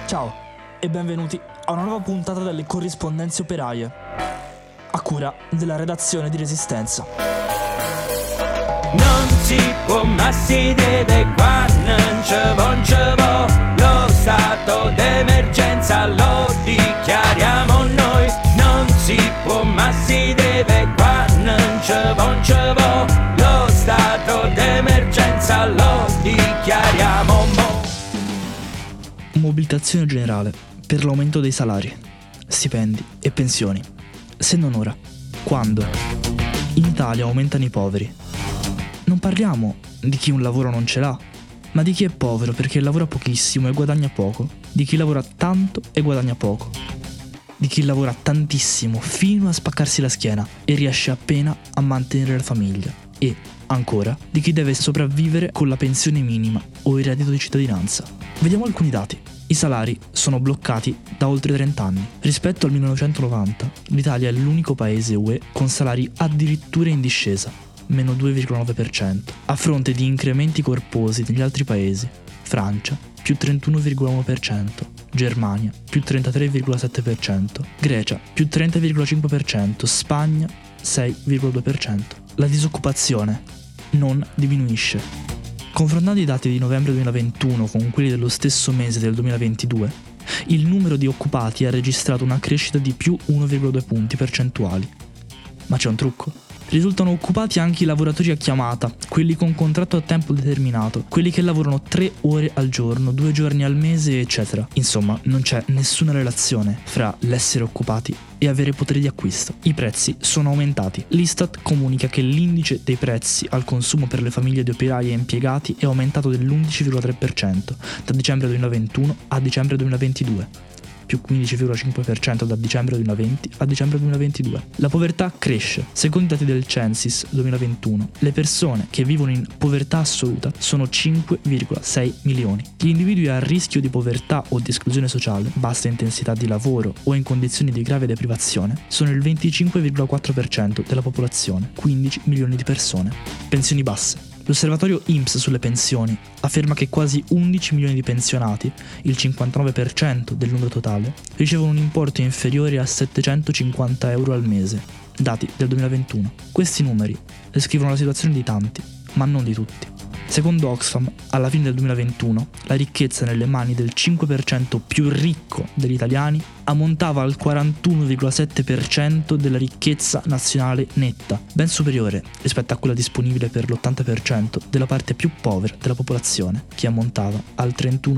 Ciao e benvenuti a una nuova puntata delle corrispondenze operaie, a cura della redazione di Resistenza. Non si può ma si deve, qua non ci vo, lo stato d'emergenza lo dichiariamo noi. Non si può ma si deve, qua non ci vo, lo stato d'emergenza lo dichiariamo noi. Mobilitazione generale per l'aumento dei salari, stipendi e pensioni. Se non ora, quando? In Italia aumentano i poveri. Non parliamo di chi un lavoro non ce l'ha, ma di chi è povero perché lavora pochissimo e guadagna poco, di chi lavora tanto e guadagna poco, di chi lavora tantissimo fino a spaccarsi la schiena e riesce appena a mantenere la famiglia e, ancora, di chi deve sopravvivere con la pensione minima o il reddito di cittadinanza. Vediamo alcuni dati. I salari sono bloccati da oltre 30 anni. Rispetto al 1990, l'Italia è l'unico paese UE con salari addirittura in discesa, meno 2,9%, a fronte di incrementi corposi negli altri paesi. Francia, più 31,1%, Germania, più 33,7%, Grecia, più 30,5%, Spagna, 6,2%. La disoccupazione non diminuisce. Confrontando i dati di novembre 2021 con quelli dello stesso mese del 2022, il numero di occupati ha registrato una crescita di più 1,2 punti percentuali. Ma c'è un trucco. Risultano occupati anche i lavoratori a chiamata, quelli con contratto a tempo determinato, quelli che lavorano 3 ore al giorno, 2 giorni al mese, eccetera. Insomma, non c'è nessuna relazione fra l'essere occupati e avere potere di acquisto. I prezzi sono aumentati. L'Istat comunica che l'indice dei prezzi al consumo per le famiglie di operai e impiegati è aumentato dell'11,3% da dicembre 2021 a dicembre 2022. Più 15,5% da dicembre 2020 a dicembre 2022. La povertà cresce. Secondo i dati del Censis 2021, le persone che vivono in povertà assoluta sono 5,6 milioni. Gli individui a rischio di povertà o di esclusione sociale, bassa intensità di lavoro o in condizioni di grave deprivazione sono il 25,4% della popolazione, 15 milioni di persone. Pensioni basse. L'osservatorio INPS sulle pensioni afferma che quasi 11 milioni di pensionati, il 59% del numero totale, ricevono un importo inferiore a 750 euro al mese, dati del 2021. Questi numeri descrivono la situazione di tanti, ma non di tutti. Secondo Oxfam, alla fine del 2021, la ricchezza nelle mani del 5% più ricco degli italiani ammontava al 41,7% della ricchezza nazionale netta, ben superiore rispetto a quella disponibile per l'80% della parte più povera della popolazione, che ammontava al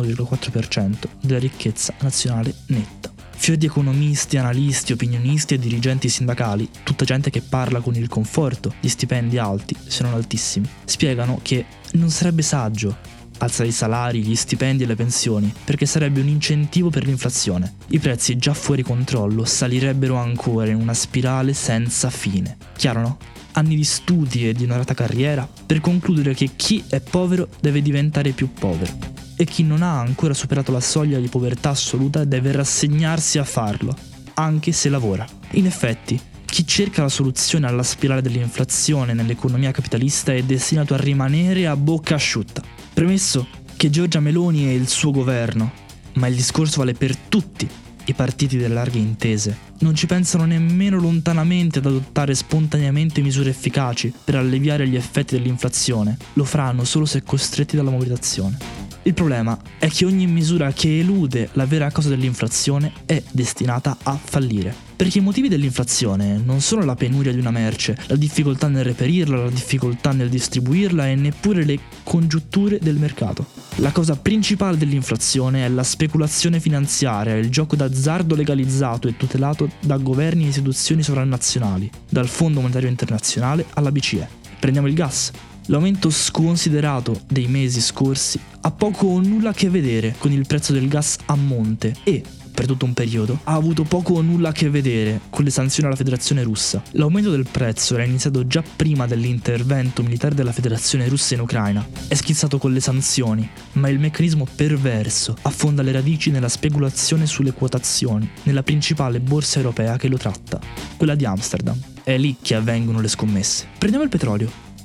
31,4% della ricchezza nazionale netta. Fior di economisti, analisti, opinionisti e dirigenti sindacali, tutta gente che parla con il conforto di stipendi alti, se non altissimi, spiegano che non sarebbe saggio alzare i salari, gli stipendi e le pensioni, perché sarebbe un incentivo per l'inflazione. I prezzi già fuori controllo salirebbero ancora in una spirale senza fine. Chiaro, no? Anni di studi e di onorata carriera per concludere che chi è povero deve diventare più povero e chi non ha ancora superato la soglia di povertà assoluta deve rassegnarsi a farlo, anche se lavora. In effetti, chi cerca la soluzione alla spirale dell'inflazione nell'economia capitalista è destinato a rimanere a bocca asciutta. Premesso che Giorgia Meloni e il suo governo, ma il discorso vale per tutti i partiti delle larghe intese, non ci pensano nemmeno lontanamente ad adottare spontaneamente misure efficaci per alleviare gli effetti dell'inflazione, lo faranno solo se costretti dalla mobilitazione. Il problema è che ogni misura che elude la vera causa dell'inflazione è destinata a fallire. Perché i motivi dell'inflazione non sono la penuria di una merce, la difficoltà nel reperirla, la difficoltà nel distribuirla e neppure le congiunture del mercato. La causa principale dell'inflazione è la speculazione finanziaria, il gioco d'azzardo legalizzato e tutelato da governi e istituzioni sovranazionali, dal Fondo Monetario Internazionale alla BCE. Prendiamo il gas. L'aumento sconsiderato dei mesi scorsi ha poco o nulla a che vedere con il prezzo del gas a monte e, per tutto un periodo, ha avuto poco o nulla a che vedere con le sanzioni alla Federazione Russa. L'aumento del prezzo era iniziato già prima dell'intervento militare della Federazione Russa in Ucraina. È schizzato con le sanzioni, ma il meccanismo perverso affonda le radici nella speculazione sulle quotazioni, nella principale borsa europea che lo tratta, quella di Amsterdam. È lì che avvengono le scommesse. Prendiamo il petrolio.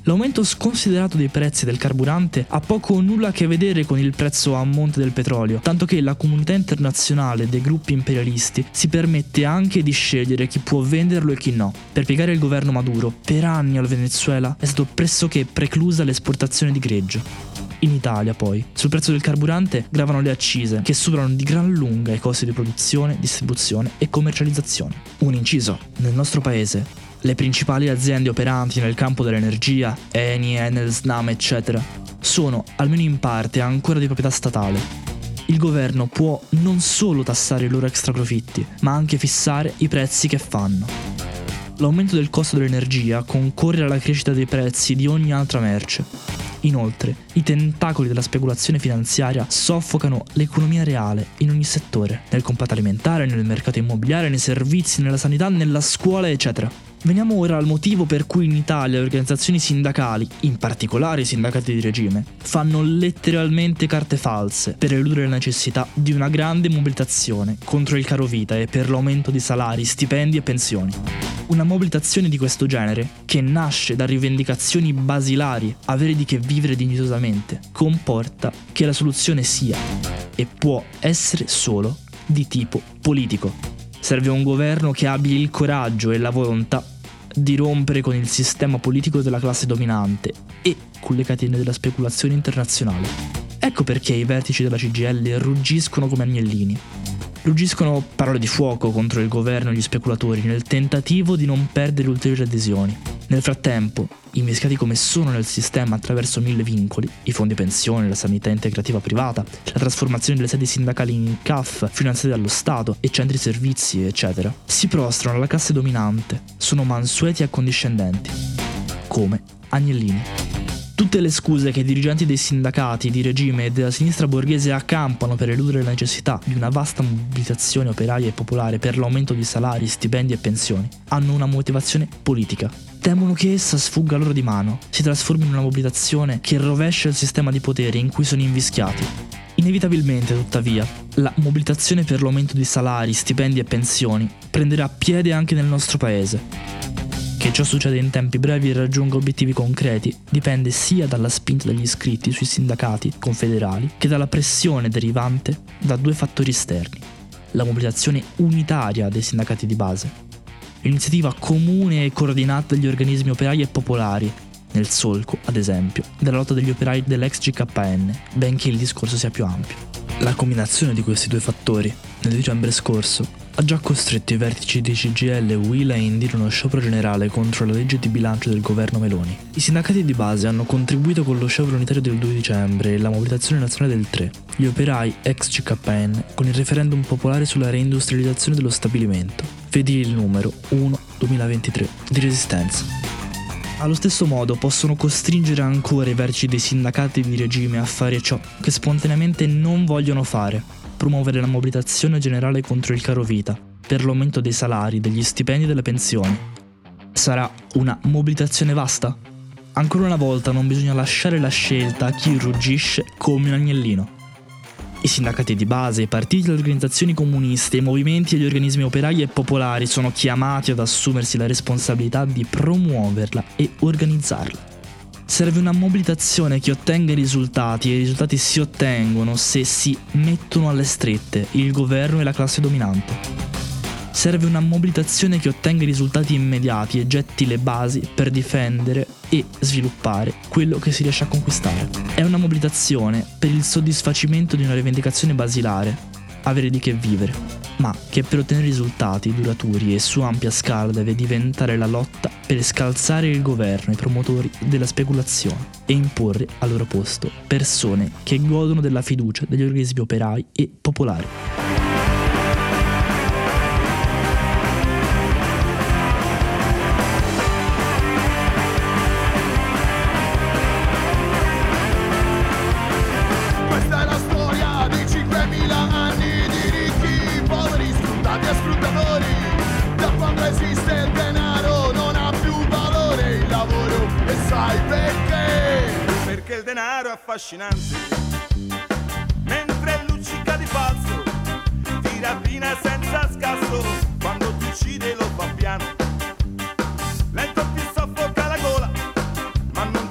L'aumento sconsiderato dei prezzi del carburante ha poco o nulla a che vedere con il prezzo a monte del petrolio, tanto che la comunità internazionale dei gruppi imperialisti si permette anche di scegliere chi può venderlo e chi no. Per piegare il governo Maduro, per anni al Venezuela è stato pressoché preclusa l'esportazione di greggio. In Italia, poi, sul prezzo del carburante gravano le accise, che superano di gran lunga i costi di produzione, distribuzione e commercializzazione. Un inciso: nel nostro paese le principali aziende operanti nel campo dell'energia, Eni, Enel, Snam, eccetera, sono, almeno in parte, ancora di proprietà statale. Il governo può non solo tassare i loro extraprofitti, ma anche fissare i prezzi che fanno. L'aumento del costo dell'energia concorre alla crescita dei prezzi di ogni altra merce. Inoltre, i tentacoli della speculazione finanziaria soffocano l'economia reale in ogni settore, nel comparto alimentare, nel mercato immobiliare, nei servizi, nella sanità, nella scuola, eccetera. Veniamo ora al motivo per cui in Italia le organizzazioni sindacali, in particolare i sindacati di regime, fanno letteralmente carte false per eludere la necessità di una grande mobilitazione contro il caro vita e per l'aumento di salari, stipendi e pensioni. Una mobilitazione di questo genere, che nasce da rivendicazioni basilari, avere di che vivere dignitosamente, comporta che la soluzione sia e può essere solo di tipo politico. Serve un governo che abbia il coraggio e la volontà di rompere con il sistema politico della classe dominante e con le catene della speculazione internazionale. Ecco perché i vertici della CGIL ruggiscono come agnellini. Ruggiscono parole di fuoco contro il governo e gli speculatori nel tentativo di non perdere ulteriori adesioni. Nel frattempo, invischiati come sono nel sistema attraverso 1000 vincoli, i fondi pensione, la sanità integrativa privata, la trasformazione delle sedi sindacali in CAF finanziate dallo Stato e centri servizi, eccetera, si prostrano alla classe dominante, sono mansueti e accondiscendenti, come agnellini. Tutte le scuse che i dirigenti dei sindacati, di regime e della sinistra borghese accampano per eludere la necessità di una vasta mobilitazione operaia e popolare per l'aumento di salari, stipendi e pensioni hanno una motivazione politica. Temono che essa sfugga loro di mano, si trasformi in una mobilitazione che rovescia il sistema di potere in cui sono invischiati. Inevitabilmente, tuttavia, la mobilitazione per l'aumento di salari, stipendi e pensioni prenderà piede anche nel nostro paese. Che ciò succeda in tempi brevi e raggiunga obiettivi concreti dipende sia dalla spinta degli iscritti sui sindacati confederali che dalla pressione derivante da due fattori esterni: la mobilitazione unitaria dei sindacati di base, l'iniziativa comune e coordinata degli organismi operai e popolari, nel solco, ad esempio, della lotta degli operai dell'ex GKN, benché il discorso sia più ampio. La combinazione di questi due fattori, nel dicembre scorso, ha già costretto i vertici di CGIL e UIL a indire uno sciopero generale contro la legge di bilancio del governo Meloni. I sindacati di base hanno contribuito con lo sciopero unitario del 2 dicembre e la mobilitazione nazionale del 3, gli operai ex GKN con il referendum popolare sulla reindustrializzazione dello stabilimento, vedi il numero 1/2023 di Resistenza. Allo stesso modo possono costringere ancora i vertici dei sindacati di regime a fare ciò che spontaneamente non vogliono fare: promuovere la mobilitazione generale contro il caro vita, per l'aumento dei salari, degli stipendi e delle pensioni. Sarà una mobilitazione vasta? Ancora una volta non bisogna lasciare la scelta a chi ruggisce come un agnellino. I sindacati di base, i partiti, le organizzazioni comuniste, i movimenti e gli organismi operai e popolari sono chiamati ad assumersi la responsabilità di promuoverla e organizzarla. Serve una mobilitazione che ottenga i risultati, e i risultati si ottengono se si mettono alle strette il governo e la classe dominante. Serve una mobilitazione che ottenga i risultati immediati e getti le basi per difendere e sviluppare quello che si riesce a conquistare. È una mobilitazione per il soddisfacimento di una rivendicazione basilare, avere di che vivere, ma che per ottenere risultati duraturi e su ampia scala deve diventare la lotta per scalzare il governo e i promotori della speculazione e imporre al loro posto persone che godono della fiducia degli organismi operai e popolari. Affascinante, mentre luccica di falso, ti rapina senza scasso, quando ti uccide lo fa piano, lento ti soffoca la gola, ma non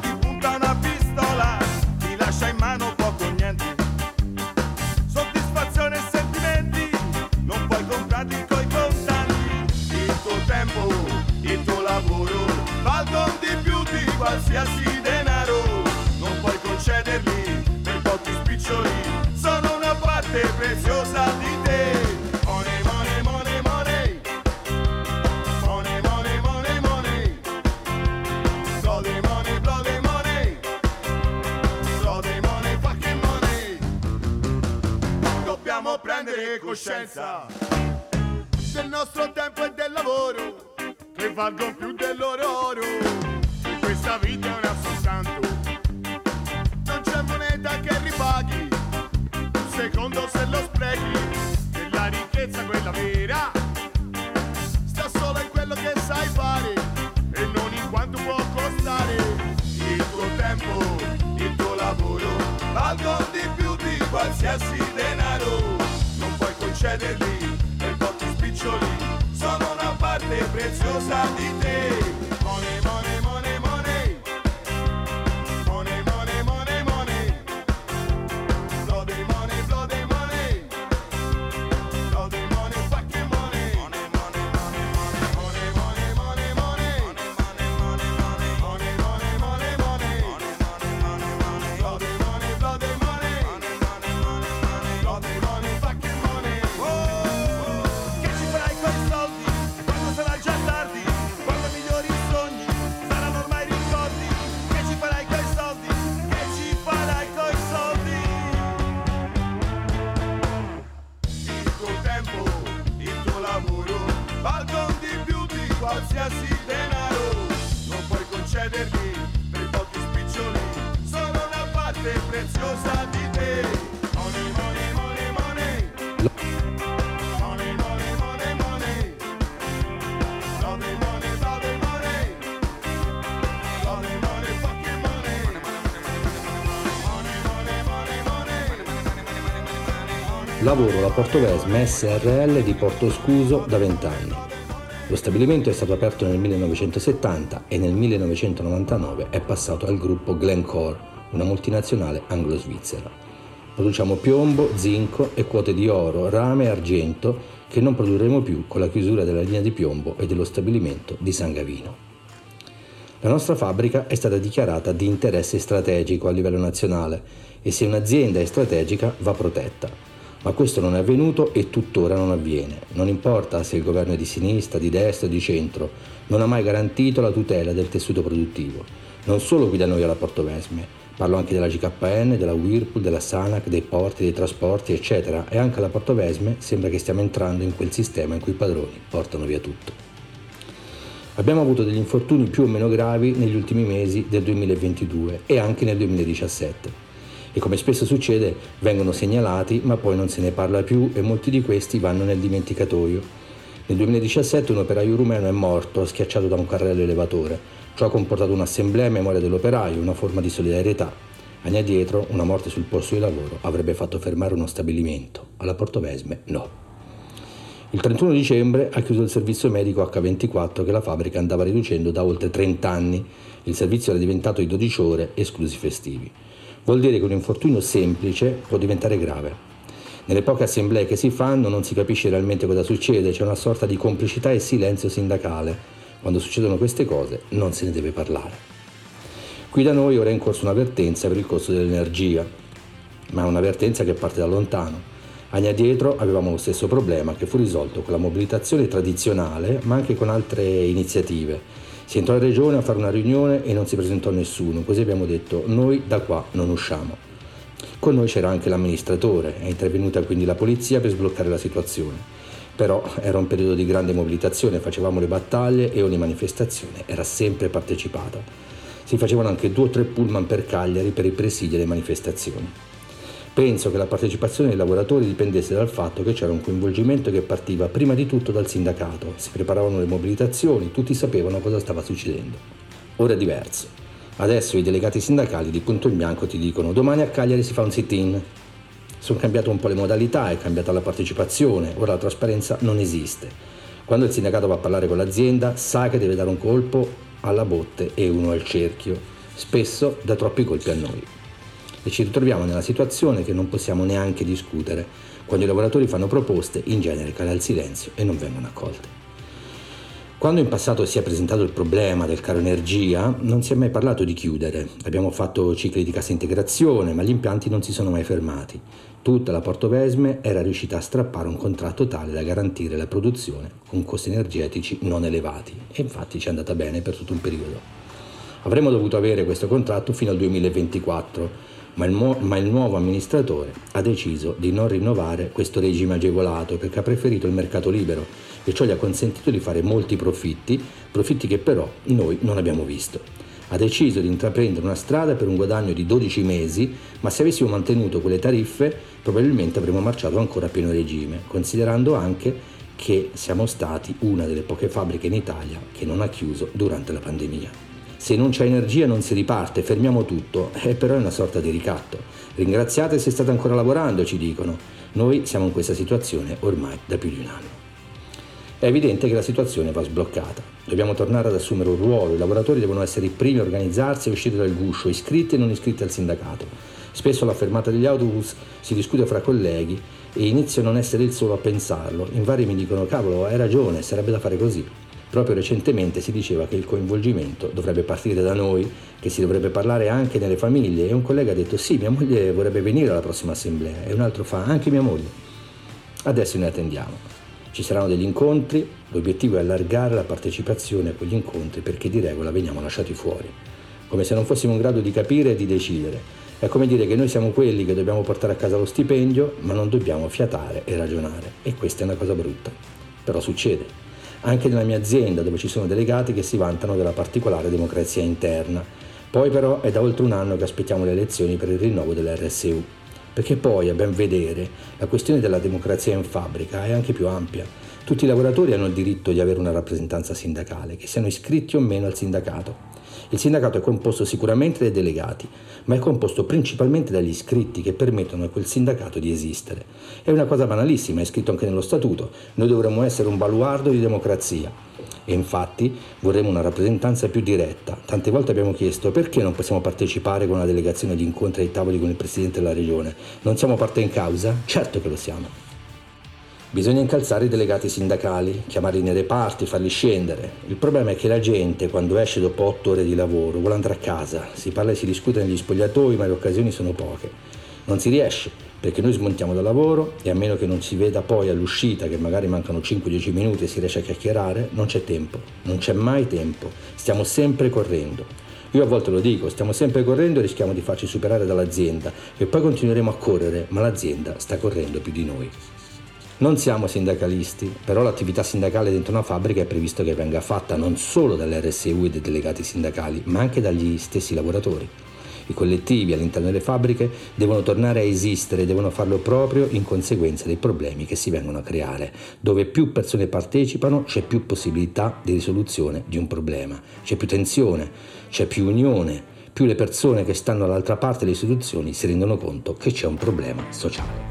qualsiasi denaro, non puoi concederli per pochi spiccioli, sono una parte preziosa di te. Money, money, money, money. Money, money, money, money. Bloody money, bloody money. Bloody money, fucking money. Dobbiamo prendere coscienza del nostro tempo e del lavoro, che valgono più del loro oro. E questa vita è un assostanto, non c'è moneta che ripaghi un secondo se lo sprechi. E la ricchezza, quella vera, sta solo in quello che sai fare e non in quanto può costare. Il tuo tempo, il tuo lavoro valgono di più di qualsiasi denaro, non puoi concederli per pochi spiccioli, sono una parte preziosa di te. Money, money, money, money. Money, money, money, money. Bloody money, bloody money. Bloody money, fucking money. Money, money, money, money. Money, money, money, money. Money, money, money, money. Bloody money, bloody money. Bloody money, fucking money. Che ci farai con i soldi quando sarà già tardi, quando migliori i sogni saranno ormai ricordi. Che ci farai con i soldi, che ci farai con i soldi. Il tuo tempo, il tuo lavoro valgono di più di qualsiasi denaro, non puoi concederli per pochi spiccioli, sono una parte preziosa di te. Money, money, money, money. Money, money, money, money. Bloody money, bloody money. Bloody money, fucking money. Money, money, money, money. Lavoro alla Portovesme SRL di Portoscuso da 20 anni. Lo stabilimento è stato aperto nel 1970 e nel 1999 è passato al gruppo Glencore, una multinazionale anglo-svizzera. Produciamo piombo, zinco e quote di oro, rame e argento che non produrremo più con la chiusura della linea di piombo e dello stabilimento di San Gavino. La nostra fabbrica è stata dichiarata di interesse strategico a livello nazionale e se un'azienda è strategica va protetta. Ma questo non è avvenuto e tuttora non avviene. Non importa se il governo è di sinistra, di destra o di centro, non ha mai garantito la tutela del tessuto produttivo. Non solo qui da noi alla Portovesme, parlo anche della GKN, della Whirlpool, della Sanac, dei porti, dei trasporti, eccetera. E anche alla Portovesme sembra che stiamo entrando in quel sistema in cui i padroni portano via tutto. Abbiamo avuto degli infortuni più o meno gravi negli ultimi mesi del 2022 e anche nel 2017. E come spesso succede vengono segnalati ma poi non se ne parla più e molti di questi vanno nel dimenticatoio. Nel 2017 un operaio rumeno è morto schiacciato da un carrello elevatore. Ciò ha comportato un'assemblea in memoria dell'operaio, una forma di solidarietà. Anni addietro una morte sul posto di lavoro avrebbe fatto fermare uno stabilimento. Alla Portovesme no. Il 31 dicembre ha chiuso il servizio medico H24 che la fabbrica andava riducendo da oltre 30 anni. Il servizio era diventato di 12 ore, esclusi festivi. Vuol dire che un infortunio semplice può diventare grave. Nelle poche assemblee che si fanno non si capisce realmente cosa succede, c'è una sorta di complicità e silenzio sindacale. Quando succedono queste cose non se ne deve parlare. Qui da noi ora è in corso un'avvertenza per il costo dell'energia, ma è un'avvertenza che parte da lontano. Anni addietro avevamo lo stesso problema che fu risolto con la mobilitazione tradizionale, ma anche con altre iniziative. Si entrò in regione a fare una riunione e non si presentò nessuno, così abbiamo detto noi da qua non usciamo. Con noi c'era anche l'amministratore, è intervenuta quindi la polizia per sbloccare la situazione. Però era un periodo di grande mobilitazione, facevamo le battaglie e ogni manifestazione era sempre partecipata. Si facevano anche 2 o 3 pullman per Cagliari per i presidi alle manifestazioni. Penso che la partecipazione dei lavoratori dipendesse dal fatto che c'era un coinvolgimento che partiva prima di tutto dal sindacato, si preparavano le mobilitazioni, tutti sapevano cosa stava succedendo. Ora è diverso. Adesso i delegati sindacali di punto in bianco ti dicono domani a Cagliari si fa un sit-in. Sono cambiate un po' le modalità, è cambiata la partecipazione, ora la trasparenza non esiste. Quando il sindacato va a parlare con l'azienda sa che deve dare un colpo alla botte e uno al cerchio, spesso dà troppi colpi a noi. E ci ritroviamo nella situazione che non possiamo neanche discutere. Quando i lavoratori fanno proposte, in genere cala il silenzio e non vengono accolte. Quando in passato si è presentato il problema del caro energia, non si è mai parlato di chiudere. Abbiamo fatto cicli di cassa integrazione, ma gli impianti non si sono mai fermati. Tutta la Portovesme era riuscita a strappare un contratto tale da garantire la produzione con costi energetici non elevati, e infatti ci è andata bene per tutto un periodo. Avremmo dovuto avere questo contratto fino al 2024, ma il nuovo amministratore ha deciso di non rinnovare questo regime agevolato perché ha preferito il mercato libero, e ciò gli ha consentito di fare molti profitti che però noi non abbiamo visto. Ha deciso di intraprendere una strada per un guadagno di 12 mesi, ma se avessimo mantenuto quelle tariffe probabilmente avremmo marciato ancora a pieno regime, considerando anche che siamo stati una delle poche fabbriche in Italia che non ha chiuso durante la pandemia. Se non c'è energia non si riparte, fermiamo tutto, però è una sorta di ricatto. Ringraziate se state ancora lavorando, ci dicono. Noi siamo in questa situazione ormai da più di un anno. È evidente che la situazione va sbloccata. Dobbiamo tornare ad assumere un ruolo, i lavoratori devono essere i primi a organizzarsi e uscire dal guscio, iscritti e non iscritti al sindacato. Spesso alla fermata degli autobus si discute fra colleghi e inizio a non essere il solo a pensarlo. In vari mi dicono, cavolo, hai ragione, sarebbe da fare così. Proprio recentemente si diceva che il coinvolgimento dovrebbe partire da noi, che si dovrebbe parlare anche nelle famiglie, e un collega ha detto sì, mia moglie vorrebbe venire alla prossima assemblea, e un altro fa anche mia moglie. Adesso ne attendiamo. Ci saranno degli incontri, l'obiettivo è allargare la partecipazione a quegli incontri perché di regola veniamo lasciati fuori, come se non fossimo in grado di capire e di decidere. È come dire che noi siamo quelli che dobbiamo portare a casa lo stipendio, ma non dobbiamo fiatare e ragionare, e questa è una cosa brutta. Però succede. Anche nella mia azienda, dove ci sono delegati che si vantano della particolare democrazia interna. Poi però è da oltre un anno che aspettiamo le elezioni per il rinnovo dell'RSU. Perché poi, a ben vedere, la questione della democrazia in fabbrica è anche più ampia. Tutti i lavoratori hanno il diritto di avere una rappresentanza sindacale, che siano iscritti o meno al sindacato. Il sindacato è composto sicuramente dai delegati, ma è composto principalmente dagli iscritti che permettono a quel sindacato di esistere. È una cosa banalissima, è scritto anche nello statuto. Noi dovremmo essere un baluardo di democrazia. E infatti vorremmo una rappresentanza più diretta. Tante volte abbiamo chiesto perché non possiamo partecipare con una delegazione di incontri ai tavoli con il presidente della regione. Non siamo parte in causa? Certo che lo siamo. Bisogna incalzare i delegati sindacali, chiamarli nei reparti, farli scendere. Il problema è che la gente, quando esce dopo 8 ore di lavoro, vuole andare a casa. Si parla e si discute negli spogliatoi, ma le occasioni sono poche. Non si riesce, perché noi smontiamo dal lavoro e a meno che non si veda poi all'uscita che magari mancano 5-10 minuti e si riesce a chiacchierare, non c'è tempo. Non c'è mai tempo. Stiamo sempre correndo. Io a volte lo dico, stiamo sempre correndo e rischiamo di farci superare dall'azienda e poi continueremo a correre, ma l'azienda sta correndo più di noi. Non siamo sindacalisti, però l'attività sindacale dentro una fabbrica è previsto che venga fatta non solo dall'RSU e dai delegati sindacali, ma anche dagli stessi lavoratori. I collettivi all'interno delle fabbriche devono tornare a esistere, devono farlo proprio in conseguenza dei problemi che si vengono a creare. Dove più persone partecipano c'è più possibilità di risoluzione di un problema, c'è più tensione, c'è più unione, più le persone che stanno dall'altra parte delle istituzioni si rendono conto che c'è un problema sociale.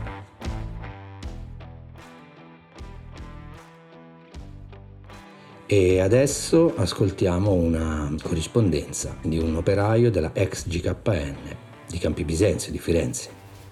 E adesso ascoltiamo una corrispondenza di un operaio della ex GKN di Campi Bisenzio di Firenze.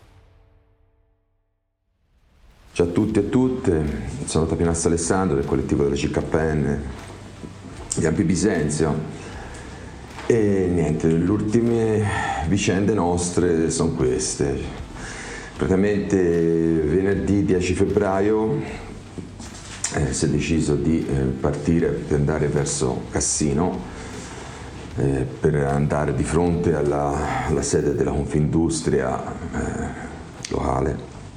Ciao a tutti e a tutte, sono Tapinassa Alessandro del collettivo della GKN di Campi Bisenzio e niente, le ultime vicende nostre sono queste. Praticamente venerdì 10 febbraio si è deciso di partire per andare verso Cassino per andare di fronte alla sede della Confindustria locale,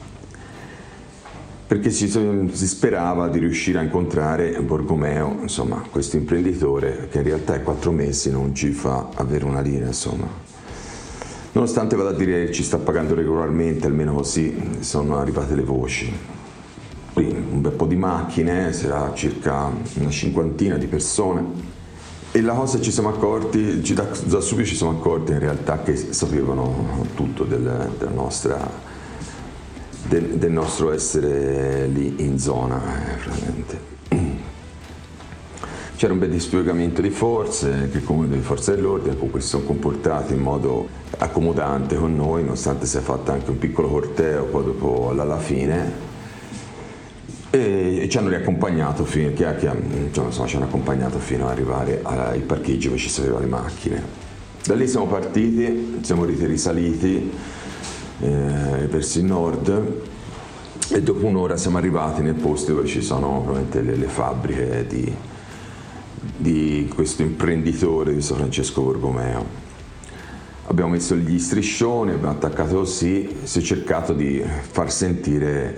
perché si sperava di riuscire a incontrare Borgomeo, insomma, questo imprenditore che in realtà in 4 mesi non ci fa avere una lira, insomma. Nonostante vada a dire che ci sta pagando regolarmente, almeno così sono arrivate le voci. Un bel po' di macchine, sarà circa una 50 di persone, e la cosa ci siamo accorti, da subito ci siamo accorti in realtà che sapevano tutto del nostro essere lì in zona, praticamente. C'era un bel dispiegamento di forze, che comunque le forze dell'ordine comunque si sono comportate in modo accomodante con noi, nonostante sia fatta anche un piccolo corteo poi dopo alla fine. e ci hanno riaccompagnato ci hanno accompagnato fino ad arrivare ai parcheggi dove ci sapevano le macchine. Da lì siamo partiti, siamo risaliti verso il nord e dopo un'ora siamo arrivati nel posto dove ci sono probabilmente le fabbriche di questo imprenditore, di questo Francesco Borromeo. Abbiamo messo gli striscioni, abbiamo attaccato così, si è cercato di far sentire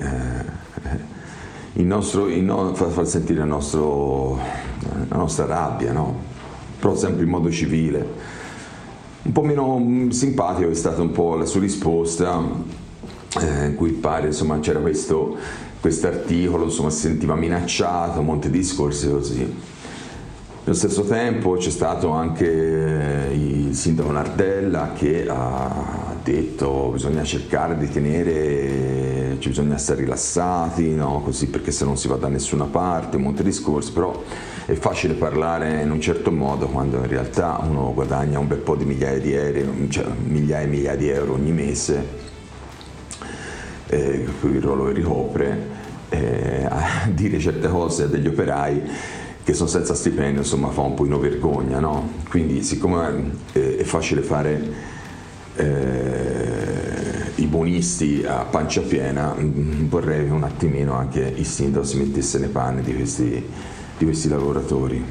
far sentire la nostra rabbia, no? Però sempre in modo civile. Un po' meno simpatico è stata un po' la sua risposta, in cui pare insomma c'era questo articolo, insomma si sentiva minacciato, monte discorsi così. Nello stesso tempo c'è stato anche il sindaco Nardella che ha detto bisogna cercare di bisogna stare rilassati, no? Così, perché se non si va da nessuna parte, monte discorsi, però è facile parlare in un certo modo quando in realtà uno guadagna un bel po' di migliaia di euro, cioè migliaia e migliaia di euro ogni mese, il ruolo che ricopre, a dire certe cose degli operai che sono senza stipendio, insomma fa un pochino vergogna, no? Quindi siccome è facile fare i buonisti a pancia piena, vorrei un attimino anche il sindaco si mettesse nei panni di questi lavoratori.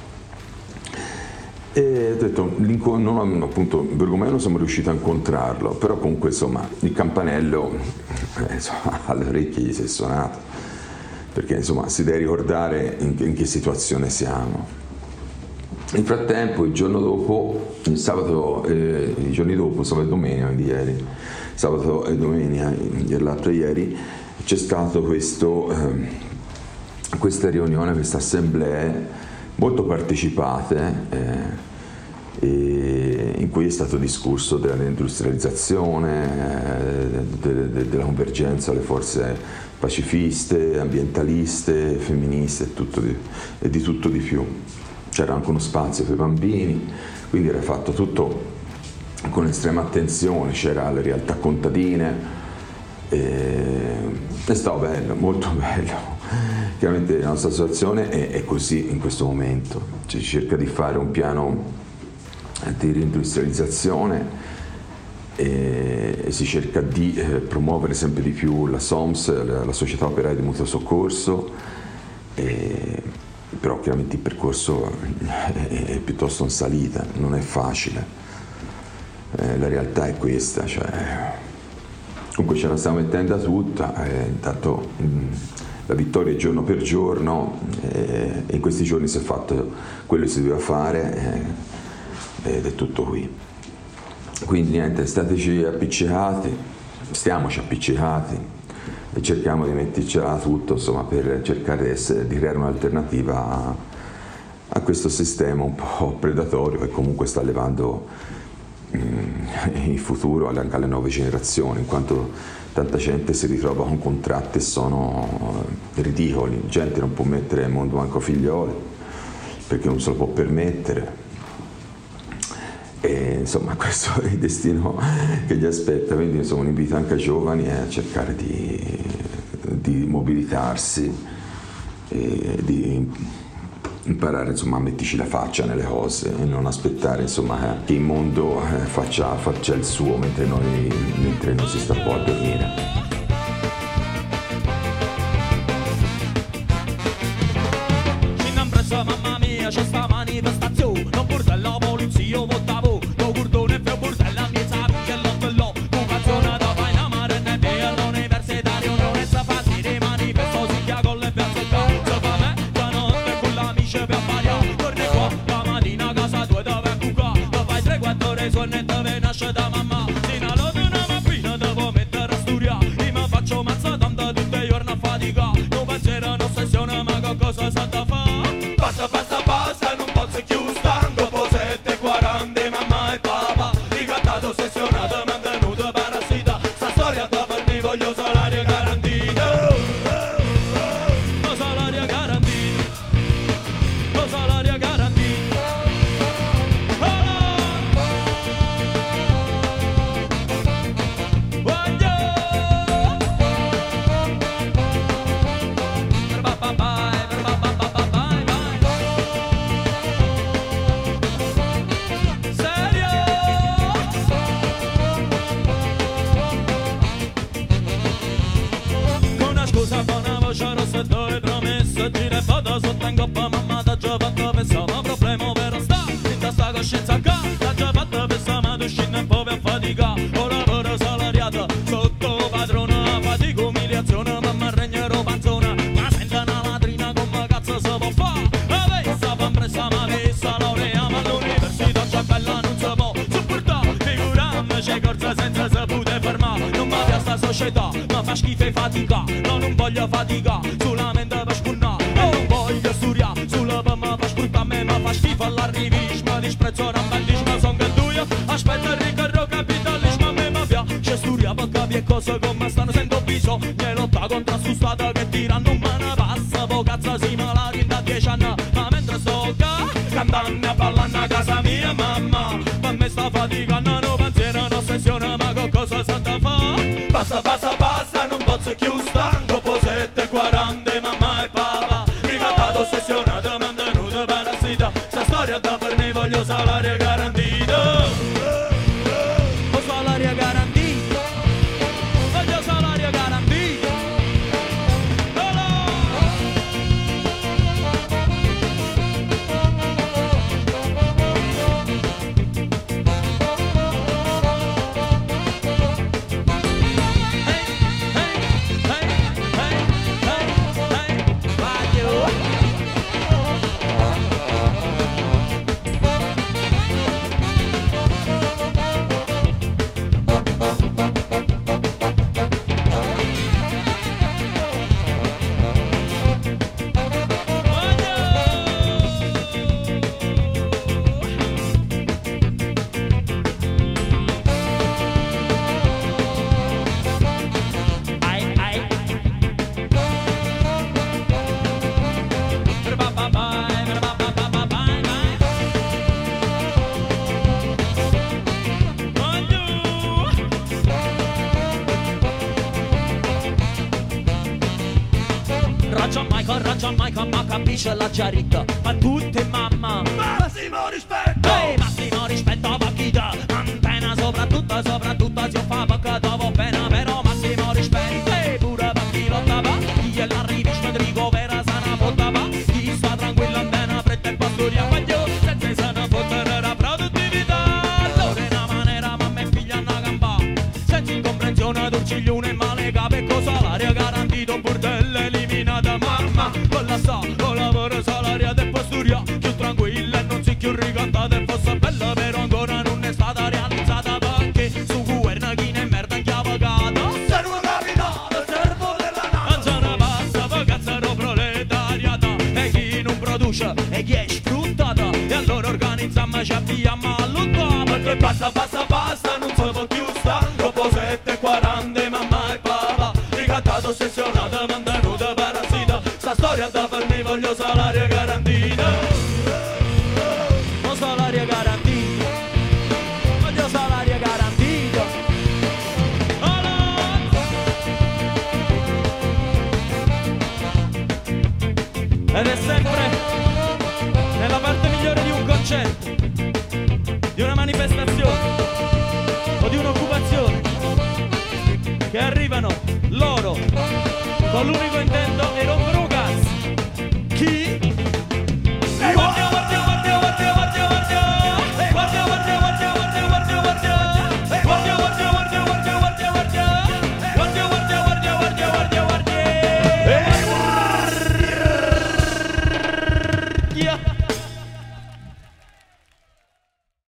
E ho detto, appunto, Borromeo non siamo riusciti a incontrarlo, però comunque insomma il campanello alle orecchie gli si è suonato, perché insomma si deve ricordare in che situazione siamo. Nel frattempo, i giorni dopo, sabato e domenica di ieri, sabato e domenica dell'altro ieri, c'è stato questa riunione, queste assemblee molto partecipate, in cui è stato discusso della reindustrializzazione, della convergenza alle forze pacifiste, ambientaliste, femministe e di tutto di più. C'era anche uno spazio per i bambini, quindi era fatto tutto con estrema attenzione, c'era le realtà contadine, è stato bello, molto bello. Chiaramente la nostra situazione è così in questo momento, cioè, si cerca di fare un piano di reindustrializzazione e si cerca di promuovere sempre di più la SOMS, la Società Operaia di Mutuo Soccorso, però chiaramente il percorso è piuttosto in salita, non è facile, la realtà è questa, cioè, comunque ce la stiamo mettendo tutta, intanto la vittoria è giorno per giorno, e in questi giorni si è fatto quello che si doveva fare, ed è tutto qui. Quindi niente, stiamoci appiccicati e cerchiamo di mettercela tutto, insomma, per cercare di creare un'alternativa a questo sistema un po' predatorio che comunque sta levando il futuro anche alle nuove generazioni, in quanto tanta gente si ritrova con contratti che sono ridicoli, gente non può mettere al mondo manco figlioli perché non se lo può permettere. E insomma questo è il destino che gli aspetta, quindi insomma un invito anche ai giovani a cercare di mobilitarsi e di imparare insomma a metterci la faccia nelle cose e non aspettare insomma che il mondo faccia il suo mentre noi si sta qua a dormire. Mamma mia, c'è sta manifestazione, non porta la polizia, votavo, no cordone per portare a mezza che l'ottello, occupazione da fai una mare ne via all'universitario, non è sta facile manifesto, si chia con le piazze qua, se fa me, la notte con l'amici per variare, torni qua, la mattina a casa tua dove cucca, la fai 3-4 ore sonne dove nasce da mamma, fino all'una mattina devo mettere a studiare, e mi faccio mazza tanta tutti i giorni a fatica, non pensiero, non sessione, ma che cosa sa da fare? Basta, non posso più stanco, po' 7:40, mamma e papà, ricattato, sessionato, mantenuto, parassita, sta storia da per me voglio salario garantito, lo salario garantito, lo salario garantito, società ma fa schifo e fatica, no non voglio fatica sulla mente per spunnare, non voglio studiare sulla mamma per sfruttare me, ma fa schifo all'arrivismo, disprezzo romantismo, son ganduia, aspetta il ricordo capitalismo, a me ma piace studiare per capire cose come stanno, sento bisogno e lotta contro su strada che tirano un mano passa, po' cazzo si malati da 10 anni, ma mentre sto qua cantando a ballando a casa mia mamma, ma me sta faticando, non pensiero, non ossessione, ma che cosa sta fa? Basta, basta, basta, non posso più stanco, po' 7:40, mamma e papà, ricattato, ossessionato, mantenuto, parassita, sta storia da per me voglio salario garantito, ho salario garantito, voglio salario garantito, Raggio Michael, ma capisce la chiarita, ma tutte mamma massimo rispetto, massimo rispetto a chi dà antena, soprattutto se io fa perché dopo pena, però massimo rispetto, pure per chi lottava, chi è l'arrivismo di ricovera sana fottava, chi sta tranquillo antena fretta e pastoria voglio, senza sana fottere la produttività, allora è una maniera mamma e figlia hanno gamba, senza incomprensione d'urciglione e male cape, salario garantito, bordello eliminata mamma, con la sta, con lavoro salariato e posturia, più tranquilla e non si più ricantata e fosse bella, però ancora non è stata realizzata perché su governo chi ne merda in chiave avvocato, se non capitale il servo della nata, non se ne passa per cazzaro proletariata, e chi non produce e chi è sfruttata, e allora organizziamoci avviamo a lottare, perché basta, basta, basta, non si può più stanco, po' 7:40, mamma e papà, ricattato, ossessionato, mantenuto, parassita, sta storia da per me voglio salario garantito, ho salario garantito, voglio salario garantito, ed è sempre nella parte migliore di un concerto, di una manifestazione o di un'occupazione che arrivano loro con l'unico intento di rompere un cazzo. Chi?